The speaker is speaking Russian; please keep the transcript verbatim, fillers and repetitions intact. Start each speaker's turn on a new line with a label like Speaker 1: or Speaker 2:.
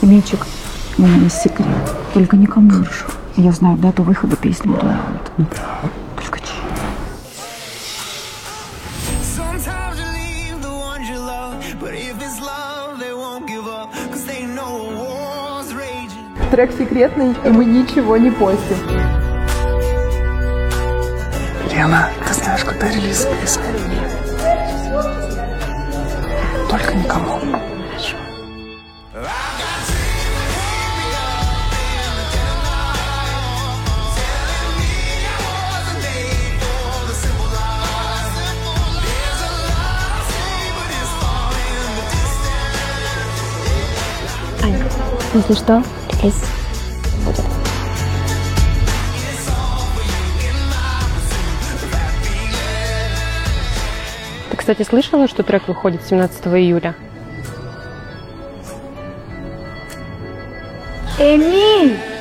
Speaker 1: Мальчик, у меня есть секрет. Только никому. Хорошо. Я знаю дату выхода песни Дуэт.
Speaker 2: Да.
Speaker 1: Только чьи.
Speaker 3: Трек секретный, и мы ничего не постим.
Speaker 2: Лена, ты знаешь, когда релиз песни? Только никому.
Speaker 1: Хорошо.
Speaker 4: Ань, если что, релиз будет.
Speaker 5: Ты, кстати, слышала, что трек выходит семнадцатого июля?
Speaker 4: Эмиль!